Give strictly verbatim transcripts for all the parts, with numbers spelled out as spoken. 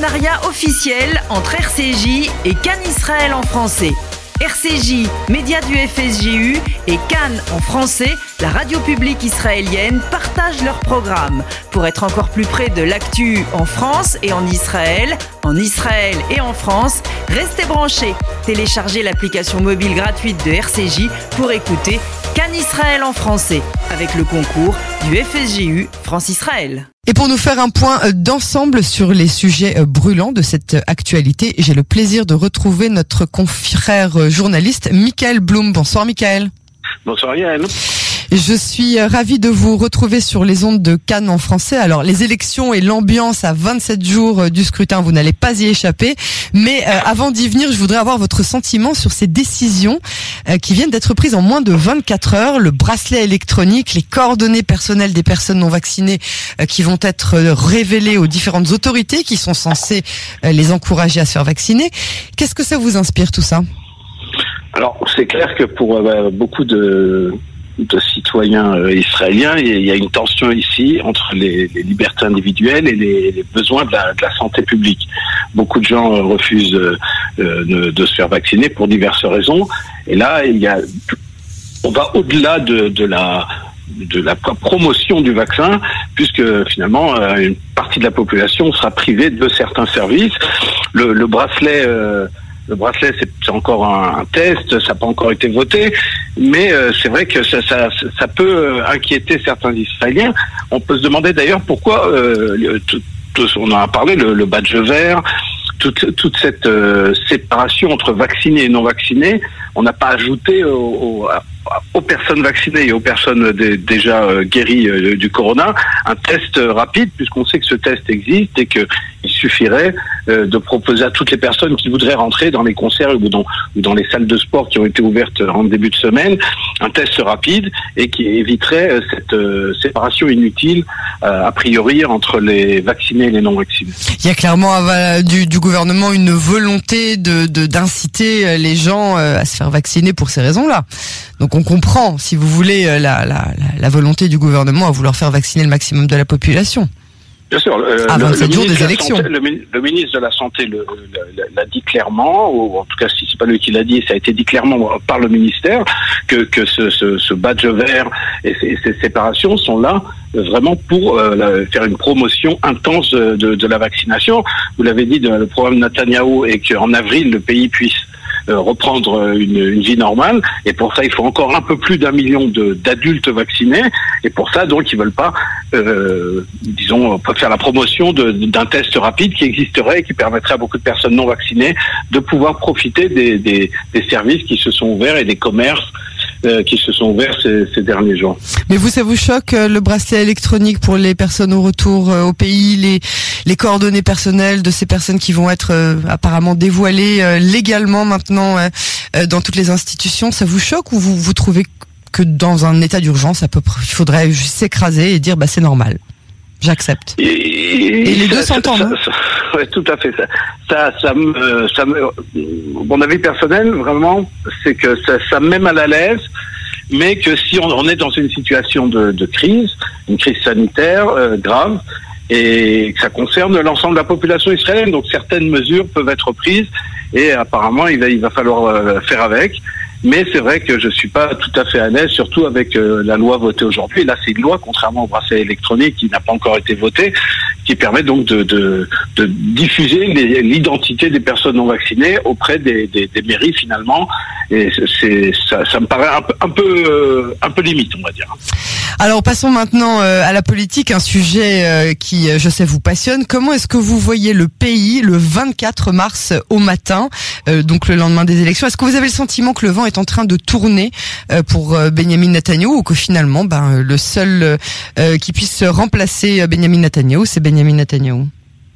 partenariat officiel entre R C J et Cannes Israël en français. R C J, média du F S J U, et Cannes en français, la radio publique israélienne, partagent leurs programmes. Pour être encore plus près de l'actu en France et en Israël, en Israël et en France, restez branchés. Téléchargez l'application mobile gratuite de R C J pour écouter Cannes Israël en français, avec le concours du F S J U France-Israël. Et pour nous faire un point d'ensemble sur les sujets brûlants de cette actualité, j'ai le plaisir de retrouver notre confrère journaliste Michael Blum. Bonsoir Michael. Bonsoir Yael. Je suis ravie de vous retrouver sur les ondes de Cannes en français. Alors, les élections et l'ambiance à vingt-sept jours du scrutin, vous n'allez pas y échapper. Mais euh, avant d'y venir, je voudrais avoir votre sentiment sur ces décisions euh, qui viennent d'être prises en moins de vingt-quatre heures. Le bracelet électronique, les coordonnées personnelles des personnes non vaccinées euh, qui vont être euh, révélées aux différentes autorités qui sont censées euh, les encourager à se faire vacciner. Qu'est-ce que ça vous inspire tout ça ? Alors, c'est clair que pour euh, beaucoup de... de citoyens euh, israéliens, il y a une tension ici entre les, les libertés individuelles et les, les besoins de la, de la santé publique. Beaucoup de gens euh, refusent euh, de, de se faire vacciner pour diverses raisons. Et là, il y a, on va au-delà de, de la de la promotion du vaccin, puisque finalement euh, une partie de la population sera privée de certains services. Le, le bracelet euh, Le bracelet, c'est encore un, un test, ça n'a pas encore été voté, mais euh, c'est vrai que ça, ça, ça peut inquiéter certains Israéliens. On peut se demander d'ailleurs pourquoi, euh, tout, tout, on en a parlé, le, le badge vert, toute, toute cette euh, séparation entre vaccinés et non vaccinés, on n'a pas ajouté au, au, aux personnes vaccinées et aux personnes d- déjà euh, guéries euh, du corona un test euh, rapide, puisqu'on sait que ce test existe et qu'il suffirait euh, de proposer à toutes les personnes qui voudraient rentrer dans les concerts ou dans, ou dans les salles de sport qui ont été ouvertes en début de semaine, un test rapide et qui éviterait euh, cette euh, séparation inutile euh, a priori entre les vaccinés et les non vaccinés. Il y a clairement euh, du, du gouvernement une volonté de, de d'inciter les gens euh, à se faire vacciner pour ces raisons-là. Donc on comprend, si vous voulez, la, la, la, la volonté du gouvernement à vouloir faire vacciner le maximum de la population. Bien sûr, euh, à vingt-sept jours des élections. Santé, le, le ministre de la Santé le, le, l'a dit clairement, ou en tout cas si c'est pas lui qui l'a dit, ça a été dit clairement par le ministère, que, que ce, ce, ce badge vert et ces, ces séparations sont là vraiment pour euh, la, faire une promotion intense de, de la vaccination. Vous l'avez dit, de, le programme Netanyahou est qu'en avril, le pays puisse Euh, reprendre une, une vie normale, et pour ça il faut encore un peu plus d'un million de, d'adultes vaccinés, et pour ça donc ils veulent pas euh, disons faire la promotion de, d'un test rapide qui existerait et qui permettrait à beaucoup de personnes non vaccinées de pouvoir profiter des, des, des services qui se sont ouverts et des commerces euh, qui se sont ouverts ces, ces derniers jours. Mais vous, ça vous choque euh, le bracelet électronique pour les personnes au retour euh, au pays, les les coordonnées personnelles de ces personnes qui vont être euh, apparemment dévoilées euh, légalement maintenant euh, euh, dans toutes les institutions, ça vous choque ou vous vous trouvez que dans un état d'urgence, à peu près, il faudrait juste s'écraser et dire bah c'est normal, j'accepte. Et, et, et les deux s'entendent. Hein. Oui, tout à fait. Ça, ça, ça me, ça me, mon avis personnel, vraiment, c'est que ça, ça me met mal à l'aise, mais que si on, on est dans une situation de, de crise, une crise sanitaire euh, grave, et que ça concerne l'ensemble de la population israélienne, donc certaines mesures peuvent être prises, et apparemment il va, il va falloir euh, faire avec. Mais c'est vrai que je suis pas tout à fait à l'aise, surtout avec euh, la loi votée aujourd'hui. Et là, c'est une loi, contrairement au bracelet électronique qui n'a pas encore été votée, qui permet donc de, de, de diffuser les, l'identité des personnes non vaccinées auprès des, des, des mairies finalement. Et c'est, ça, ça me paraît un peu, un peu, euh, un peu limite, on va dire. Alors passons maintenant euh, à la politique, un sujet euh, qui, je sais, vous passionne. Comment est-ce que vous voyez le pays le vingt-quatre mars au matin, euh, donc le lendemain des élections ? Est-ce que vous avez le sentiment que le vent est en train de tourner euh, pour euh, Benyamin Netanyahou, ou que finalement, ben, le seul euh, qui puisse remplacer Benyamin Netanyahou, c'est Benyamin Netanyahou ?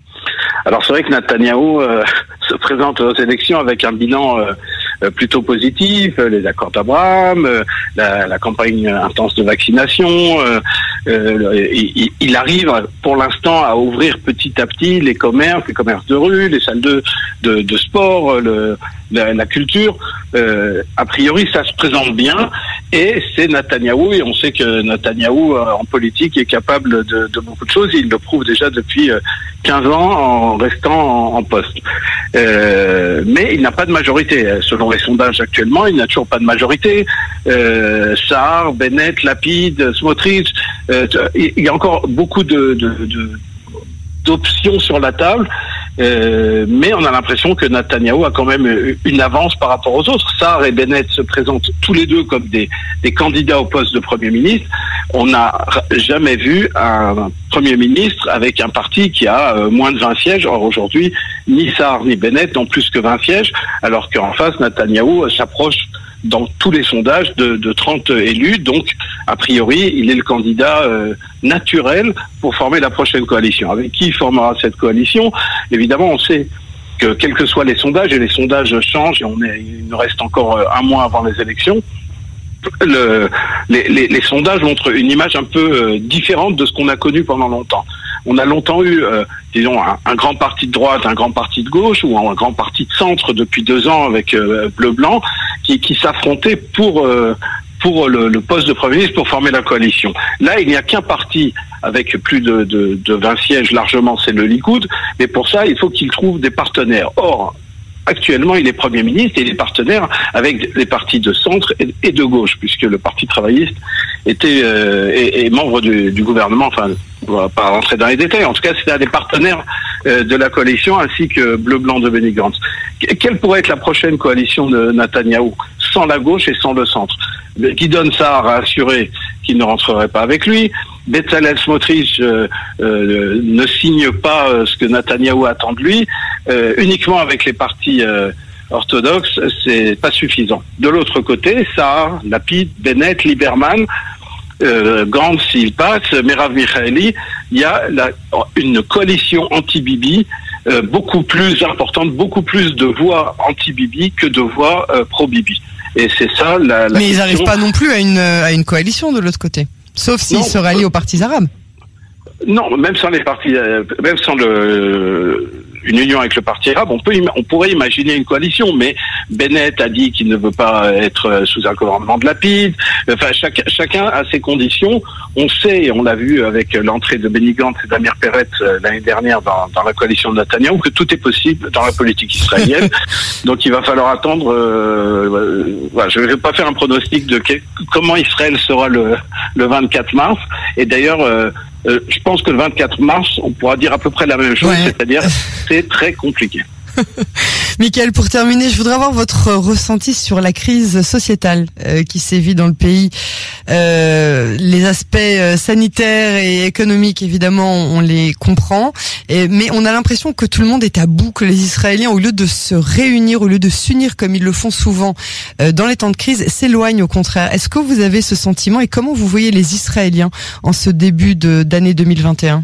Alors c'est vrai que Netanyahou euh, se présente aux élections avec un bilan euh, plutôt positif, les accords d'Abraham, euh, la, la campagne intense de vaccination. Euh, euh, il, il arrive pour l'instant à ouvrir petit à petit les commerces, les commerces de rue, les salles de, de, de sport, le, la, la culture. Euh, a priori, ça se présente bien. et c'est Netanyahou, et on sait que Netanyahou, euh, en politique, est capable de, de beaucoup de choses. Il le prouve déjà depuis euh, quinze ans en restant en, en poste. Euh, mais il n'a pas de majorité. Selon les sondages actuellement, il n'a toujours pas de majorité. Euh, Saar, Bennett, Lapid, Smotrich, euh, il y a encore beaucoup de, de, de d'options sur la table, euh, mais on a l'impression que Netanyahou a quand même une avance par rapport aux autres. Saar et Bennett se présentent tous les deux comme des, des candidats au poste de Premier ministre. On n'a jamais vu un Premier ministre avec un parti qui a euh, moins de vingt sièges. Or aujourd'hui, ni Saar ni Bennett n'ont plus que vingt sièges, alors qu'en face, Netanyahou s'approche dans tous les sondages de, de trente élus. Donc, a priori, il est le candidat euh, naturel pour former la prochaine coalition. Avec qui il formera cette coalition? Évidemment, on sait que quels que soient les sondages, et les sondages changent, et on est, il nous reste encore un mois avant les élections, le, les, les, les sondages montrent une image un peu euh, différente de ce qu'on a connu pendant longtemps. On a longtemps eu, euh, disons, un, un grand parti de droite, un grand parti de gauche, ou un grand parti de centre depuis deux ans avec euh, Bleu-Blanc, qui, qui s'affrontaient pour euh, pour le, le poste de Premier ministre, pour former la coalition. Là, il n'y a qu'un parti avec plus de, de, de vingt sièges largement, c'est le Likoud, mais pour ça, il faut qu'il trouve des partenaires. Or, actuellement, il est Premier ministre et il est partenaire avec les partis de centre et, et de gauche, puisque le Parti travailliste était euh, est, est membre du, du gouvernement. Enfin, on ne va pas rentrer dans les détails. En tout cas, c'est un des partenaires euh, de la coalition, ainsi que Bleu-Blanc de Benny Gantz. Quelle pourrait être la prochaine coalition de Netanyahou, sans la gauche et sans le centre? Gideon Saar a assuré qu'il ne rentrerait pas avec lui. Bezalel Smotrich euh, euh, ne signe pas euh, ce que Netanyahou attend de lui. Euh, uniquement avec les partis euh, orthodoxes, c'est pas suffisant. De l'autre côté, Saar, Lapid, Bennett, Lieberman, euh, Gantz, s'il passe, Merav Michaeli, il y a la, une coalition anti-Bibi euh, beaucoup plus importante, beaucoup plus de voix anti-Bibi que de voix euh, pro-Bibi. Et c'est ça la, la Mais question. ils n'arrivent pas non plus à une, à une coalition de l'autre côté. Sauf s'ils se rallient aux partis arabes. Non, même sans les partis, euh, même sans le, une union avec le parti arabe, on peut, on pourrait imaginer une coalition. Mais Bennett a dit qu'il ne veut pas être sous un gouvernement de Lapid. Enfin, chaque, chacun a ses conditions. On sait, et on l'a vu avec l'entrée de Benny Gantz et d'Amir Peretz euh, l'année dernière dans, dans la coalition de Netanyahou, que tout est possible dans la politique israélienne. Donc, il va falloir attendre. Euh, euh, voilà, je ne vais pas faire un pronostic de quel, comment Israël sera le, le vingt-quatre mars. Et d'ailleurs. Euh, Euh, je pense que le vingt-quatre mars, on pourra dire à peu près la même chose, ouais. C'est-à-dire c'est très compliqué. Michael, pour terminer, je voudrais avoir votre ressenti sur la crise sociétale euh, qui sévit dans le pays. Euh, les aspects sanitaires et économiques, évidemment, on les comprend, et, mais on a l'impression que tout le monde est à bout, que les Israéliens, au lieu de se réunir, au lieu de s'unir comme ils le font souvent euh, dans les temps de crise, s'éloignent au contraire. Est-ce que vous avez ce sentiment et comment vous voyez les Israéliens en ce début de, d'année deux mille vingt et un ?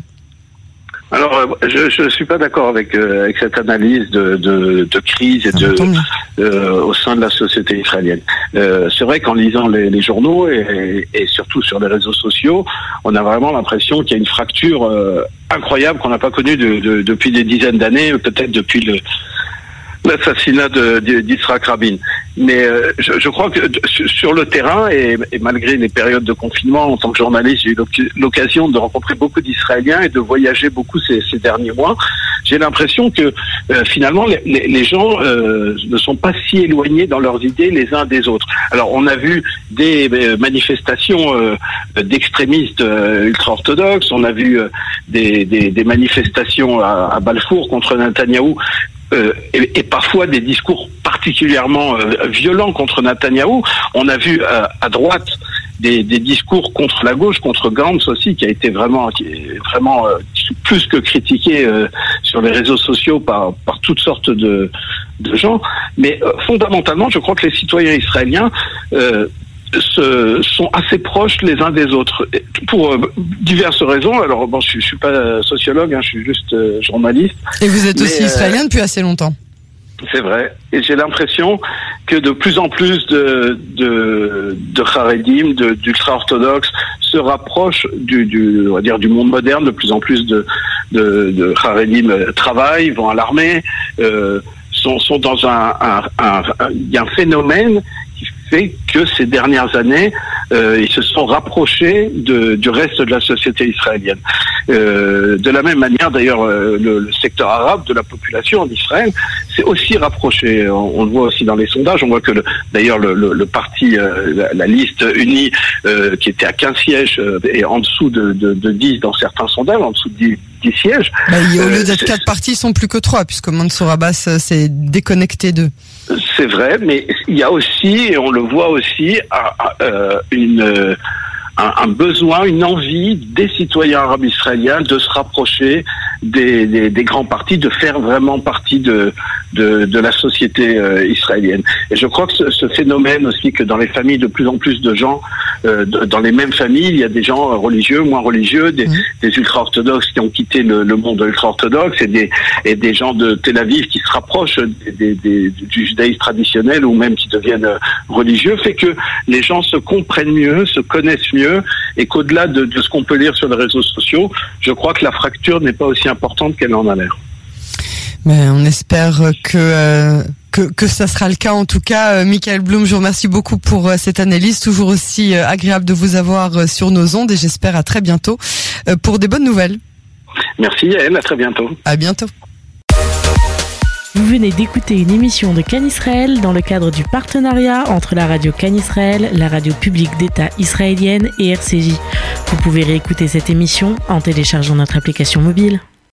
Alors, je ne suis pas d'accord avec, euh, avec cette analyse de, de, de crise et de, euh, au sein de la société israélienne. Euh, c'est vrai qu'en lisant les, les journaux et, et surtout sur les réseaux sociaux, on a vraiment l'impression qu'il y a une fracture euh, incroyable qu'on n'a pas connue de, de, depuis des dizaines d'années, peut-être depuis le l'assassinat de, de, d'Yitzhak Rabin. Mais euh, je, je crois que de, sur le terrain, et, et malgré les périodes de confinement, en tant que journaliste, j'ai eu l'occasion de rencontrer beaucoup d'Israéliens et de voyager beaucoup ces, ces derniers mois. J'ai l'impression que euh, finalement, les, les, les gens euh, ne sont pas si éloignés dans leurs idées les uns des autres. Alors, on a vu des euh, manifestations euh, d'extrémistes euh, ultra-orthodoxes, on a vu euh, des, des, des manifestations à, à Balfour contre Netanyahou, Euh, et, et parfois des discours particulièrement euh, violents contre Netanyahou. On a vu euh, à droite des, des discours contre la gauche, contre Gantz aussi, qui a été vraiment, qui est vraiment euh, plus que critiqué euh, sur les réseaux sociaux par, par toutes sortes de, de gens. Mais euh, fondamentalement, je crois que les citoyens israéliens euh, Se, sont assez proches les uns des autres pour euh, diverses raisons. Alors bon, je, je suis pas sociologue, hein, je suis juste euh, journaliste. Et vous êtes aussi mais, israélien euh, depuis assez longtemps. C'est vrai. Et j'ai l'impression que de plus en plus de de, de Haredim, de, d'ultra-orthodoxes se rapprochent du, du on va dire du monde moderne. De plus en plus de de, de Haredim travaillent, vont à l'armée, euh, sont sont dans un un, un, un, il y a un phénomène fait que ces dernières années, euh, ils se sont rapprochés de, du reste de la société israélienne. Euh, de la même manière, d'ailleurs, euh, le, le secteur arabe de la population en Israël s'est aussi rapproché. On, on le voit aussi dans les sondages. On voit que, le, d'ailleurs, le, le, le parti, euh, la, la liste unie, euh, qui était à quinze sièges, euh, est en dessous de, de, de dix dans certains sondages, en dessous de dix, dix sièges. Bah, au lieu d'être quatre partis, ils sont plus que trois, puisque Mansour Abbas euh, s'est déconnecté d'eux. C'est vrai, mais il y a aussi, et on le voit aussi, euh, une... Euh, Un, un besoin, une envie des citoyens arabes israéliens de se rapprocher des, des, des grands partis, de faire vraiment partie de, de, de la société euh, israélienne. Et je crois que ce, ce phénomène aussi, que dans les familles, de plus en plus de gens, euh, de, dans les mêmes familles, il y a des gens religieux, moins religieux, des, mmh. des ultra-orthodoxes qui ont quitté le, le monde ultra-orthodoxe, et des, et des gens de Tel Aviv qui se rapprochent des, des, du judaïsme traditionnel, ou même qui deviennent religieux, fait que les gens se comprennent mieux, se connaissent mieux, et qu'au-delà de, de ce qu'on peut lire sur les réseaux sociaux, je crois que la fracture n'est pas aussi importante qu'elle en a l'air. Mais on espère que, euh, que que ça sera le cas. En tout cas, euh, Michael Blum, je vous remercie beaucoup pour euh, cette analyse, toujours aussi euh, agréable de vous avoir euh, sur nos ondes, et j'espère à très bientôt euh, pour des bonnes nouvelles. Merci Yael, à très bientôt. À bientôt. Vous venez d'écouter une émission de Cannes Israël dans le cadre du partenariat entre la radio Cannes Israël, la radio publique d'État israélienne et R C J. Vous pouvez réécouter cette émission en téléchargeant notre application mobile.